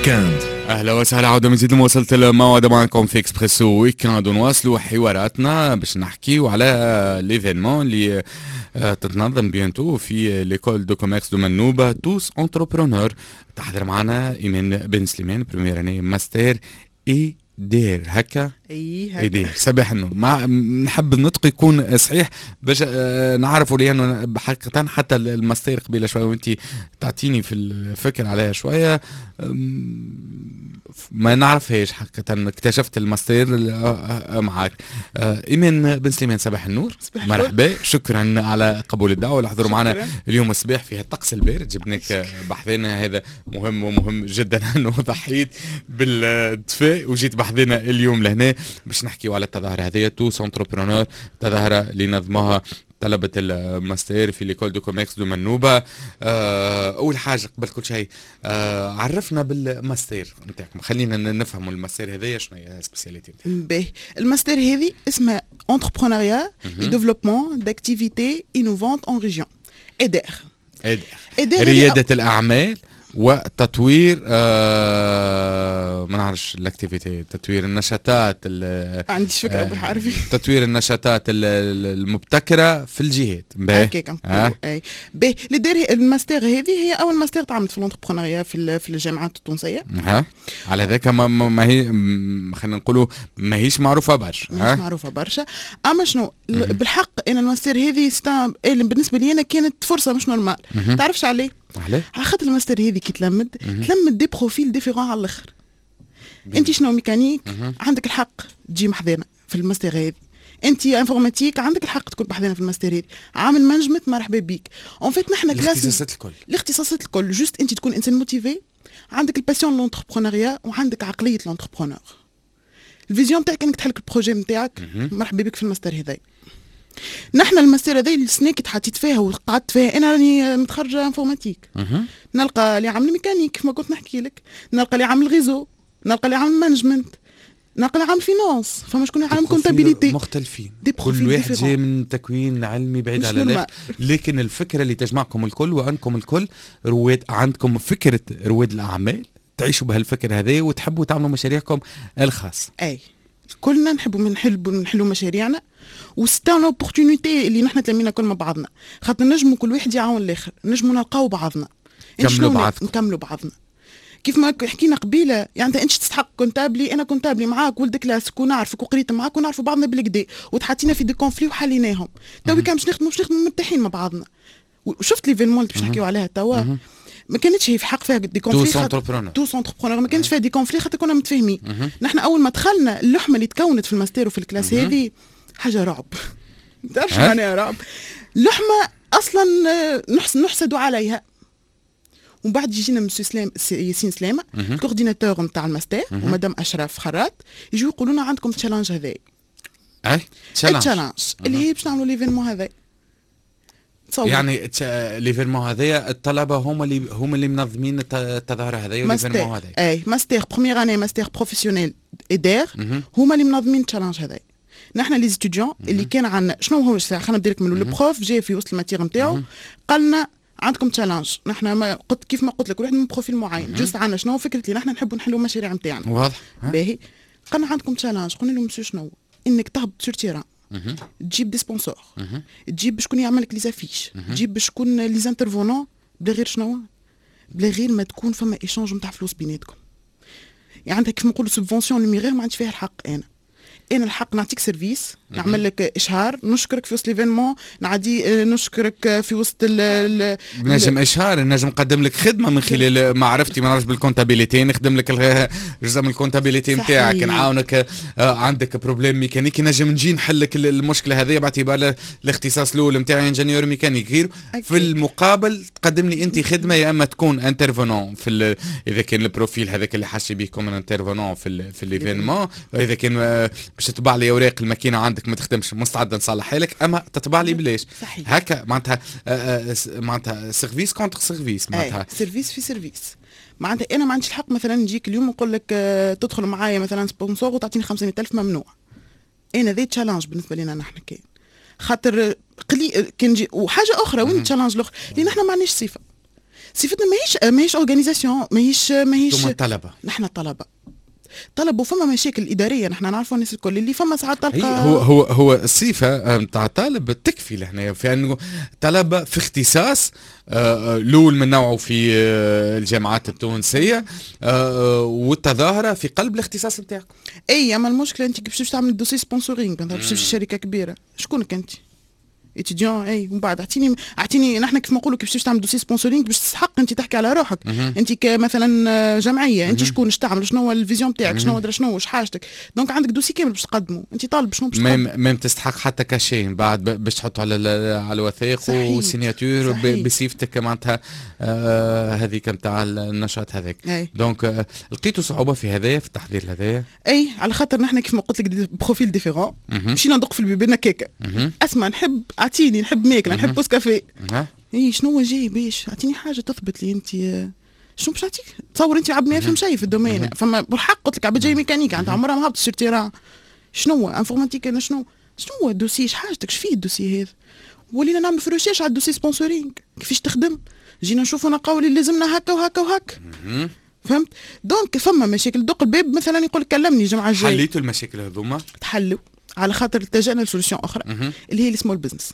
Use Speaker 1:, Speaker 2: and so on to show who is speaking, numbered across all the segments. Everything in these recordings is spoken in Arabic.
Speaker 1: ويكاند.
Speaker 2: اهلا وسهلا، عوده من جديد. وصلت الموعد معكم في اكسبريسو ويكاند، ونواصلوا حواراتنا باش نحكيو على ليفينمون اللي تتنظم بيانتو في ليكول دو كوميرس دو منوبه توس انتربرونور. تحضر معنا ايمان بن سليمان، بريمير اني ماستر اي دير هكا.
Speaker 3: اي
Speaker 2: دير صباح النور. ما نحب النطق يكون صحيح باش نعرفوا، لانه حقيقه حتى الماستر قبيله شويه وانت تعطيني في الفكر عليها شويه ما نعرفهاش حقيقه. اكتشفت الماستر معك. ايمان بن سليمان، صباح النور. مرحبا، شكرا على قبول الدعوه والحضور معنا اليوم الصباح في الطقس البارد. جبناك بحذنا، هذا مهم ومهم جدا انه ضحيت بالدفاء وجيت بحذنا اليوم لهنا باش نحكيو على التظاهره هذه توس انتربرونور، تظاهره اللي نظموها طلبة الماستر في ليكول دو كوميرس دو منوبة. أول حاجة قبل كل شيء عرفنا بالماستر نتاعكم، خلينا نفهموا الماستر هذايا شنو هي سبيسياليتي.
Speaker 3: الماستر هذه اسمها انتربرونيا اي ديفلوبمون داكتيفيتي انوفونت اون ريجيون. إدار
Speaker 2: ريادة الأعمال وتطوير ما نعرفش الاكتيفيتي، تطوير النشاطات
Speaker 3: عنديش فكره بالعربي.
Speaker 2: تطوير النشاطات المبتكره في الجهات.
Speaker 3: باهي الماستر هذه هي اول ماستر تعملت في الانتربرونيا في الجامعات التونسيه.
Speaker 2: على ذاك ما هي خلينا نقولوا ماهيش معروفه برشا.
Speaker 3: مش معروفه برشا، اما شنو بالحق انا الماستر هذه بالنسبه لي انا كانت فرصه مش نورمال. تعرفش عليه؟ على خاطر الماستر هذه كي تلمد دي بروفيل ديفيرون على الاخر. انت شنو ميكانيك عندك الحق تجي محذنا في الماستر هذه، انت انفورماتيك عندك الحق تكون محذنا في الماستر هذه، عامل مانجمنت مرحبا بيك. اون فيت نحن كلاس الاختصاصات الكل جوست انت تكون انسان موتيفي، عندك الباسيون لونتربرونيا وعندك عقليه لونتربرونور. الفيزيون تاعك انك تحلك البروجي نتاعك، مرحبا بك في الماستر هذا. نحن الماستر هذا السنه كي تحطيت فيها وقعدت فيها، انا راني متخرجه انفورماتيك، نلقى اللي عامل ميكانيك كما كنت نحكي لك، نلقى اللي عامل غيزو، نلقى اللي عامل مانجمنت، نلقى اللي عامل فينانس، فما شكون عامل كونتابيليتي.
Speaker 2: مختلفين، كل واحد جاي من تكوين علمي بعيد على ذلك، لكن الفكره اللي تجمعكم الكل وانكم الكل رواد، عندكم فكره رواد الاعمال، تعيشوا بهالفكره هذه وتحبوا تعملوا مشاريعكم الخاصه.
Speaker 3: اي كلنا نحبوا نحلوا مشاريعنا، وستان اوبورتونيتي اللي نحن تلمينا كل مع بعضنا، خاطر نجموا كل واحد يعاون الاخر، نجموا نلقاو بعضنا، نكملوا بعضنا. كيف ما حكينا قبيله، يعني انت تستحق كونتابلي، انا كونتابلي معاك ولد كلاسك ونعرفك وقريت معاك ونعرفوا بعضنا بالكدا، وتحطينا في دي كونفلي وحليناهم. تو كان باش نخدموا مرتاحين مع بعضنا. وشفت ليفينمون اللي باش نحكيو عليها توا، ما كانتش هي في حق فيها دي كونفلي. توس انتربرونور ما كانش فيها دي كونفلي خاطر كنا متفاهمين. نحن اول ما دخلنا اللحمه اللي تكونت في الماستر وفي الكلاس هذه حاجه رعب. تعرفش معناها رعب؟ لحمه اصلا نحسدوا عليها. ومن بعد يجينا مسيو ياسين سلامه الكورديناتور نتاع الماستر ومدام اشرف خراط، يجوا يقولوا لنا عندكم تشالنج هذا. تشالنج اللي هي باش نعملوا ليفينمون هذا.
Speaker 2: يعني ليفينمون هذايا الطلبه هما اللي منظمين التظاهره هذايا وليفينمون هذايا. اي
Speaker 3: ماستر بروميير اني ماستر بروفيسيونيل ادار هما اللي منظمين التشالنج هذايا. نحن لي ستوديون اللي كان عندنا شنو هو خلينا نبدا لك من البروف جاي في وسط الماتير نتاعو قال لنا عندكم تشالنج. نحن ما قلت كيف ما قلت لك واحد من بروفيل معين جوست عندنا شنو فكرتي نحن نحبوا نحلوا المشاريع نتاعنا.
Speaker 2: واضح.
Speaker 3: باهي قالنا عندكم تشالنج، قلنا له مسيو شنو انك تهبط سور تيران، تجيب دي سبونسور، تجيب شكون يعمل لك لي زافيش، تجيب شكون لي زانترفونون، بلا غير شنو بلا غير ما تكون فما ايشانج نتاع فلوس بيناتكم. يعني عندك كيف نقولوا سبفونسيون نوميرير ما عنديش فيها الحق. انا الحق نعطيك سيرفيس، نعمل لك اشهار، نشكرك في وسط ليفينمون، نعدي نشكرك في وسط
Speaker 2: نجم اشهار، نجم نقدم لك خدمه من خلال معرفتي، ما نعرفش بالكونتابيليتي، نخدم لك جزء من الكونتابيليتي نتاعك، نعاونك عندك بروبليم ميكانيكي، نجم نجي نحل لك المشكله هذه باعتبار الاختصاص الاول نتاعي انجينيور ميكانيك غير. في المقابل تقدم لي انت خدمه، يا اما تكون انترفونون في اذا كان البروفيل هذاك اللي حاشي بيكم من انترفونون في ليفينمون، اذا كان باش تطبع لي اوراق الماكينه عندك ما تخدمش مستعد نصلحها لك، اما تطبع لي بلاش. هكا معناتها سيرفيس كونتر سيرفيس، معناتها
Speaker 3: سيرفيس في سيرفيس. معناتها انا ما عنديش الحق مثلا نجيك اليوم نقول لك تدخل معايا مثلا سبونسور وتعطيني 500,000 ممنوع. انا ذي تشالنج بالنسبه لنا نحن كان خاطر كان نجي. وحاجه اخرى وين تشالنج الاخرى اللي نحن ما عندناش صفه. صفتنا ماهيش اورغانيزاسيون، ماهيش
Speaker 2: ثم طلبه.
Speaker 3: نحن طلب وفما مشاكل اداريه، نحن نعرفوا الناس الكل اللي فما ساعات تلقى.
Speaker 2: هو الصفه نتاع طالب تكفي لهنا في انه طلبه في اختصاص الاول من نوعه في الجامعات التونسيه والتظاهره في قلب الاختصاص نتاعك.
Speaker 3: اي اما المشكله انت كيفاش باش تعمل دوسي سبونسورينغ، باش تمشي شركه كبيره، شكونك انت؟ اتيديون. اي ومن بعد اعطيني نحن كيف ما نقولوا كيفاش تعمل دوسي سبونسورينغ باش تستحق انت تحكي على روحك. انت كمثلا جمعيه، انت شكون تعمل، شنو هو الفيزيون تاعك، شنو درا شنو واش حاجتك، دونك عندك دوسي كامل باش تقدمه، انت طالب شنو باش تقدم.
Speaker 2: ما تستحق حتى كاشين بعد باش تحطه على الوثائق وسيناتور بصفتك معناتها هذيك نتاع النشاط هذاك. دونك لقيتوا صعوبه في هذايا في التحضير هذايا؟
Speaker 3: اي على خاطر نحن كيف ما قلت لك بروفيل ديفيرون، مشينا ندق في البيبان كيكه. اسمع نحب اعطيني، نحب ماكله، نحب بوس كافيه. اي شنو جاي باش اعطيني حاجه تثبت لي انت شنو باش نعطيك؟ تصور انت عبد ما يفهم شيء في الدومين، فما بالحق قلت لك عبد جاي ميكانيكا، انت عمرها ما هبطت سير تيران. شنو انفورماتيك انا شنو الدوسي، ايش حاجتك، ايش فيه الدوسي هذا؟ ولينا نعمل في ريشيرش على الدوسي سبونسورينغ كيفاش تخدم، جينا نشوفوا نلقاو اللي لازمنا هكا وهكا وهكا. فهمت؟ دونك فما مشاكل، دق الباب مثلا يقول كلمني الجمعه الجايه.
Speaker 2: حليتوا المشاكل هذوما؟
Speaker 3: تحلوا على خاطر التجأنا لسوليسيون اخرى اللي هي السمول بزنس.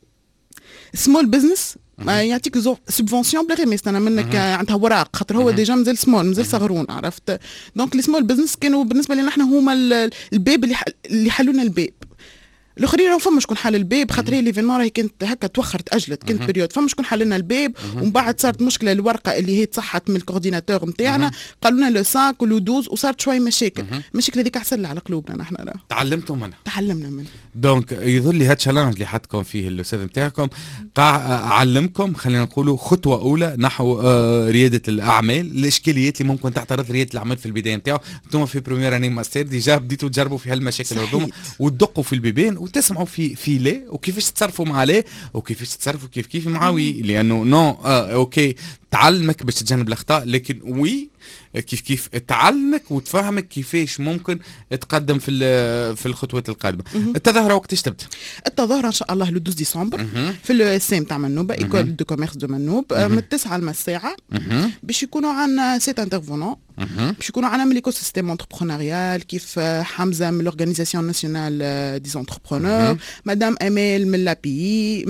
Speaker 3: سمول بزنس ما يعطيك سبفونسيون بلا غير ما يستنى منك عندها وراق، خاطر هو ديجا مازال سمول، مازال صغرون، عرفت؟ دونك السمول بزنس كانوا بالنسبه لنا احنا هما الباب اللي حلونا الباب. الاخرين راهو فما شكون حل الباب، خاطر هي ليفينمون راهي كانت هكا توخرت اجلت، كانت بريود فما شكون حل لنا الباب. ومن بعد صارت مشكله الورقه اللي هي تصحت من الكورديناتور نتاعنا، قالوا لنا لو 5 ولو 12 وصارت شويه مشاكل. المشاكل هذيك احسن على قلوبنا نحن. تعلمنا منها.
Speaker 2: دونك يظل لي هاد تشالنج اللي حطكم فيه الاستاذ نتاعكم علمكم خلينا نقولوا خطوه اولى نحو رياده الاعمال، الاشكاليات اللي ممكن تعترض رياده الاعمال في البدايه نتاعو. انتم في بريمير اني ماستر ديجا بديتوا تجربوا في هالمشاكل هذوما وتدقوا في البيبان وتسمعوا في ليه وكيفاش تتصرفوا مع ليه وكيفاش تتصرفوا كيف مع وي، لانه نو اوكي تعلمك باش تتجنب الاخطاء، لكن وي كيف تعلمك وتفهمك كيفاش ممكن تقدم في الخطوات القادمه. التظاهره وقتاش تبدا؟
Speaker 3: التظاهره ان شاء الله لو 12 ديسمبر في السام تاع منوب، ايكول دو كوميرس دو منوب، من 9 للساعه. باش يكونوا عندنا 7 انترفونون، باش يكونوا عندنا من ليكو سيستيم انتربرونوريال كيف حمزه من لورغانيزاسيون ناسيونال دي انتربرونور، مدام امال من لابي،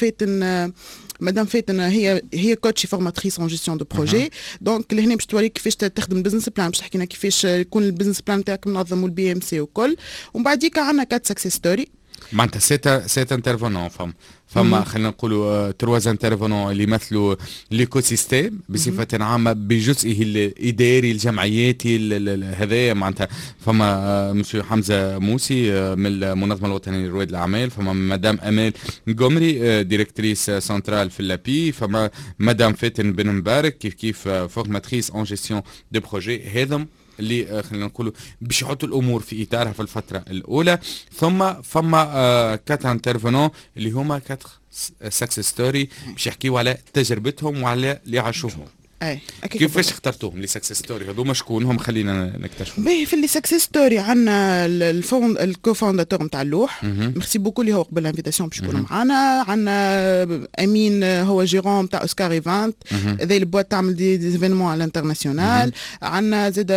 Speaker 3: مدام فاتن هي كوتشي فورماتريس ان جيستيون دو بروجي. دونك لهنا باش توريك كيفاش تخدم البزنس بلان، باش تحكينا كيفاش يكون البزنس بلان تاعك منظم والبي ام سي وكل. ومن بعديك عندنا 4 سكسيس ستوري
Speaker 2: معناتها 7 انترفونون. فما خلينا نقولوا 3 انترفونون اللي يمثلوا ليكو سيستيم بصفه عامه بجزئه الاداري الجمعياتي هذايا. معناتها فما مسيو حمزه موسي من المنظمه الوطنيه لرواد الاعمال، فما مدام امال قمري ديريكتريس سنترال في اللابي، فما مدام فاتن بن مبارك كيف فورماتريس اون جيستيون دو بروجي. هذم اللي خلينا نقولوا باش يحطوا الامور في اطارها في الفتره الاولى. ثم فما 4 انترفونون اللي هما 4 سكسس ستوري باش يحكيوا على تجربتهم وعلى اللي عاشوهم. كيفاش اخترتوهم لي سكسس ستوري هذوما؟ شكونهم؟ خلينا نكتشفوا.
Speaker 3: باهي في اللي سكسس ستوري عندنا الكوفاونداتور نتاع اللوح، ميرسي بوكو اللي هو قبل الانفيتاسيون باش يكونوا معانا. عندنا امين هو جيرون تاع اوسكار ايفانت، هذا البوات تعمل دي ايفينمون على الانترناسيونال. عندنا زاد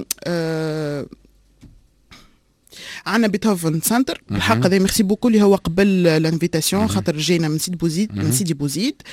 Speaker 3: عندنا بيتهوفن سنتر بالحق هذا ميرسي بوكو اللي هو قبل الانفيتاسيون خاطر جينا من سيدي بوزيد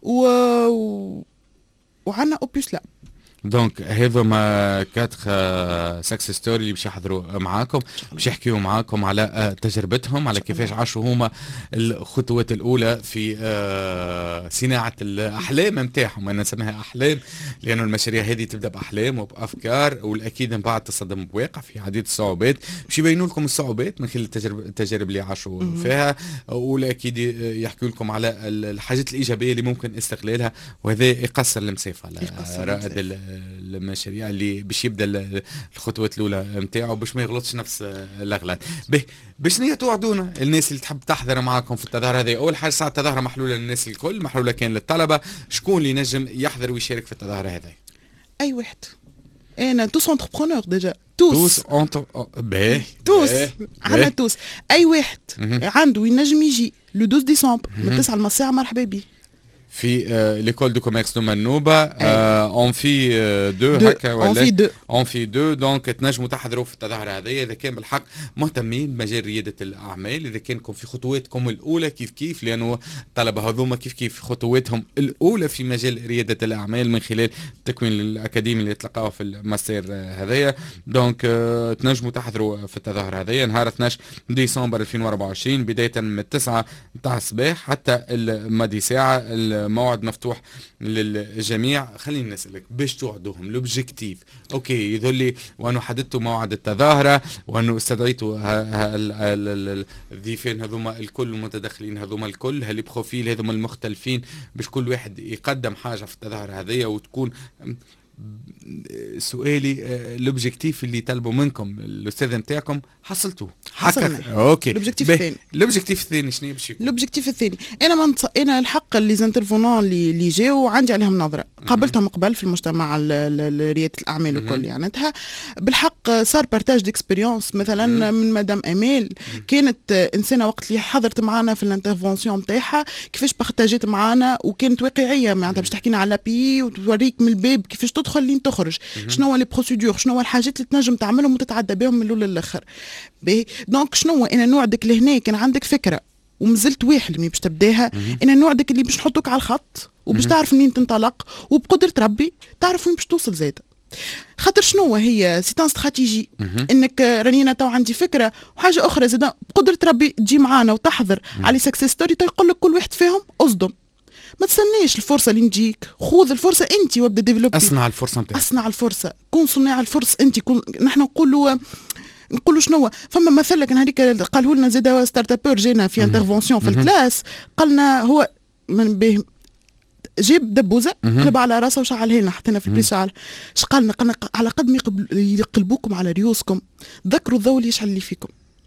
Speaker 3: وعندنا اوبوس لاب.
Speaker 2: دونك هذوما 4 سكسس ستوري اللي باش يحضروا معاكم، باش يحكيوا معاكم على تجربتهم، على كيفاش عاشوا هما الخطوات الاولى في صناعه الاحلام نتاعهم. انا نسميها احلام لانه المشاريع هذه تبدا باحلام وبافكار، والاكيد من بعد تصدم بواقع في عديد الصعوبات. باش يبينوا لكم الصعوبات من خلال التجارب اللي عاشوا فيها، والاكيد يحكوا لكم على الحاجات الايجابيه اللي ممكن استغلالها، وهذا يقصر المسافه على رائد المشاريع اللي باش يبدا الخطوات الاولى نتاعو باش ما يغلطش نفس الاغلاط. باش نية توعدونا الناس اللي تحب تحضر معاكم في التظاهره هذه؟ اول حاجه ساعه التظاهره محلوله للناس الكل، محلوله كان للطلبه، شكون اللي ينجم يحضر ويشارك في التظاهره هذه؟
Speaker 3: اي واحد. انا توس انتربرونور ديجا توس عندنا توس. اي واحد عنده ينجم يجي لو 12 ديسمبر من 9 للساعه مرحبا بيه.
Speaker 2: في ليكول دو كوميرس دو منوبة اون في دو هكا ولا اون في دو دونك تنجموا تحضروا في التظاهرة هذه إذا كان بالحق مهتمين بمجال ريادة الأعمال، إذا كانكم في خطواتكم الأولى كيف لأنه الطلبة هذوما كيف خطواتهم الأولى في مجال ريادة الأعمال من خلال التكوين الأكاديمي اللي تلقاوه في الماستر هذايا. دونك تنجموا تحضروا في التظاهرة هذه نهار 12 ديسمبر 2024 بداية من 9 متاع الصباح حتى الماضي ساعة. الموعد مفتوح للجميع. خليني نسألك باش توعدوهم لوبجيكتيف اوكي يظل لي وانه حددتوا موعد التظاهرة وانه استدعيتوا الضيفين هذوما الكل المتدخلين هذوما الكل هاللي بروفيل هذوما المختلفين باش كل واحد يقدم حاجة في التظاهرة هذه وتكون سؤالي لوبجيكتيف اللي طلبوا منكم الاستاذ نتاعكم حصلتوه؟
Speaker 3: حصلنا.
Speaker 2: اوكي.
Speaker 3: لوبجيكتيف الثاني.
Speaker 2: لوبجيكتيف الثاني شنو باش يكون؟
Speaker 3: لوبجيكتيف الثاني انا الحق اللي زانترفونون اللي جاوا عندي عليهم نظره، قابلتهم قبل في المجتمع رياده الاعمال وكل يعني بالحق صار بارتاج ديكسبيريونس مثلا من مدام امال كانت انسانه وقت اللي حضرت معنا في الانترفونسيون نتاعها كيفاش بارتاجيت معنا وكانت واقعيه معناتها باش تحكينا على بي وتوريك من الباب كيفاش تدخل لين تخرج، شنو هو لي بروسيدور، شنو هو الحاجات اللي تنجم تعملهم وتتعدى بهم من الاول للاخر. دونك شنو انا نوعدك لهنا كان عندك فكره ومازلت واحد اللي باش تبداها، انا نوعدك اللي باش نحطوك على الخط وباش تعرف منين تنطلق وبقدره ربي تعرف وين باش توصل زاده. خاطر شنو هي سيتان استراتيجي انك رانينا تو عندي فكره وحاجه اخرى زاده بقدره ربي تجي معانا وتحضر على سكسس ستوري يقول لك كل واحد فيهم اصدم، ما تستناش الفرصه اللي تجيك، خذ الفرصه انت وابدا ديفلوبي.
Speaker 2: اصنع الفرصه نتاعك،
Speaker 3: اصنع الفرصه، كون صناع الفرص انت. نحن نقولوا شنو فما مثل كان هذيك قالوا لنا زاد ستارت ابور جينا في انترفونسيون في الكلاس قالنا هو من به جيب دبوزه قلب على راسه وشعلها لنا حطينا في البيت شعل. اش قالنا على قد ما يقلبوكم على ريوسكم ذكروا الضوء اللي يشعل اللي فيكم.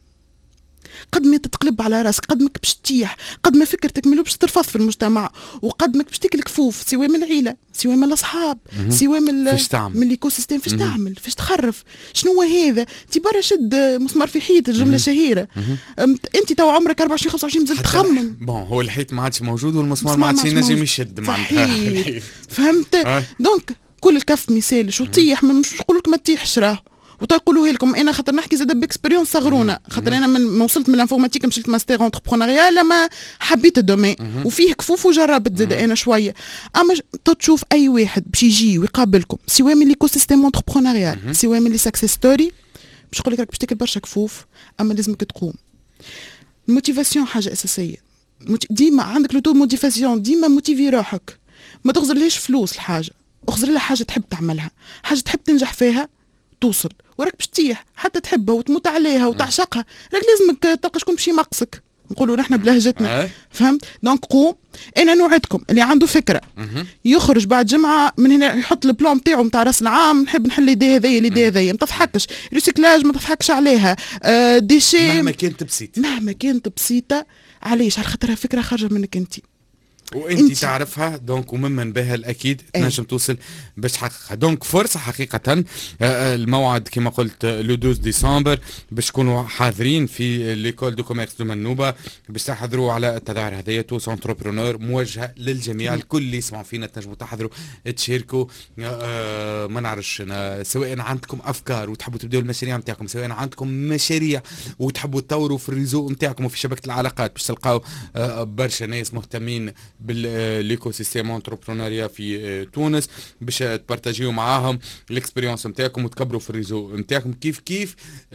Speaker 3: قد ما تتقلب على راسك قد ما باش تطيح قد ما فكرتك ملو باش ترفض في المجتمع وقد ما باش تاكل كفوف سواء من العيله سواء من الاصحاب سواء من الايكو سيستيم فاش تعمل فاش تخرف. شنو هذا انت برا شد مسمار في حيط الجمله شهيره. انت تو عمرك 24 25 مازلت تخمم.
Speaker 2: بون هو الحيط ما عادش موجود والمسمار ما عادش ينجم يشد معناتها.
Speaker 3: فهمت. دونك كل الكف ما يسالش وطيح مش نقول لك ما تطيحش راه وتقولوا لكم انا خاطر نحكي زاد باكسبيريونس صغرونا خاطر انا ما وصلت من الانفورماتيك مشيت ماستر اونتربرونيا لما حبيت الدومين وفيه كفوف وجربت زاد انا شويه. اما تشوف اي واحد باش يجي ويقابلكم سواء من ليكو سيستيم اونتربرونيا سواء من لي سكسس ستوري باش يقول لك راك باش تاكل برشا كفوف اما لازمك تقوم. الموتيفاسيون حاجه اساسيه. ديما عندك لو تو موتيفاسيون ديما موتيفي روحك. ما تخزرليش فلوس الحاجه اخزر لها حاجه تحب تعملها حاجه تحب تنجح فيها توصل وراك باش تطيح حتى تحبها وتموت عليها وتعشقها راك لازمك تلقى شكون باش يمقصك نقولوا نحن بلهجتنا. فهمت. دونك قوم. انا نوعدكم اللي عنده فكره يخرج بعد جمعه من هنا يحط البلان نتاعو نتاع راس العام نحب نحل ليدي هذيا ما تضحكش ريسيكلاج ما تضحكش عليها ديشي مهما كانت بسيطه علاش على خاطرها فكره خارجه منك انت
Speaker 2: وانت تعرفها دونك وممن بها الاكيد تنجم توصل باش تحققها. دونك فرصه حقيقه. الموعد كما قلت لو 12 ديسمبر باش تكونوا حاضرين في ليكول دو كوميرس دو منوبه باش تحضروا على التظاهر هذايا توس انتربرونور موجهه للجميع. الكل اللي يسمعوا فينا تنجموا تحضروا تشاركوا. ما نعرفش سواء عندكم افكار وتحبوا تبداوا المشاريع نتاعكم سواء عندكم مشاريع وتحبوا تطوروا في الريزو نتاعكم وفي شبكه العلاقات باش تلقاو برشا ناس مهتمين بالايكو سيستيم انتربرونيا في تونس باش تبارتاجيو معاهم الاكسبيريونس نتاعكم وتكبروا في الريزو نتاعكم كيف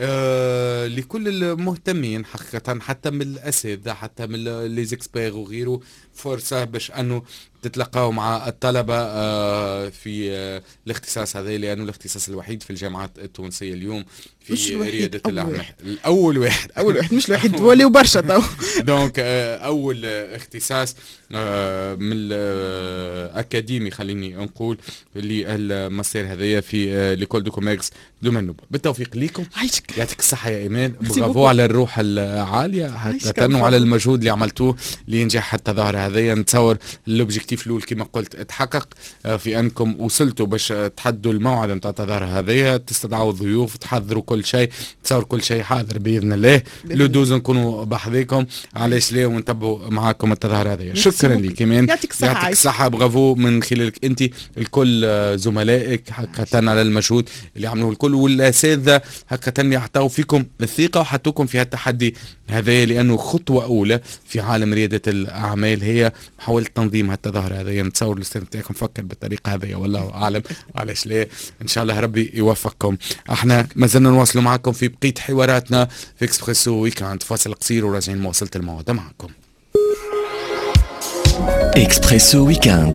Speaker 2: لكل المهتمين حقيقه حتى من الاساتذه حتى من لي زيكسبير وغيره. فرصه باش انه تتلقاو مع الطلبه في الاختصاص هذا لانه الاختصاص الوحيد في الجامعات التونسيه اليوم في رياده الاعمال. اول واحد
Speaker 3: مش الوحيد ولي برشا تو.
Speaker 2: دونك اول اختصاص من الاكاديمي خليني نقول للماستر هذايا في ليكول دو كوميرس دو منوبه. بالتوفيق ليكم يعطيك الصحه يا ايمان. برافو على الروح العاليه حتى وعلى المجهود اللي عملتوه لينجح التظاهره هذايا. نتصور الاوبجيكتيف قلتي في الأول كما قلت تحقق في أنكم وصلتوا باش تحدوا الموعد نتاع التظاهرة هذه، تستدعوا الضيوف، تحضروا كل شيء، تصور كل شيء حاضر بإذن الله. لو دوز نكونوا بحذيكم علاش لا ونتبعوا معاكم التظاهرة هذه. شكرا لك كمان،
Speaker 3: يعطيك
Speaker 2: الصحة، برافو من خلالك أنت الكل زملائك حقا على المجهود اللي عملوه الكل، والأساتذة حقا يعطوا فيكم الثقة وحطوكم في التحدي هذا، لأنه خطوة أولى في عالم ريادة الأعمال هي محاولة تنظيم التظاهرة هذه. نتصور الاستاذ بتاعكم فكر بالطريقة هذه والله أعلم، علاش لا، إن شاء الله ربي يوفقكم. احنا ما زلنا نواصلوا معكم في بقية حواراتنا في اكسبريسو ويكاند، فاصل قصير وراجعين مواصلة الموعد معكم.
Speaker 1: اكسبريسو ويكاند.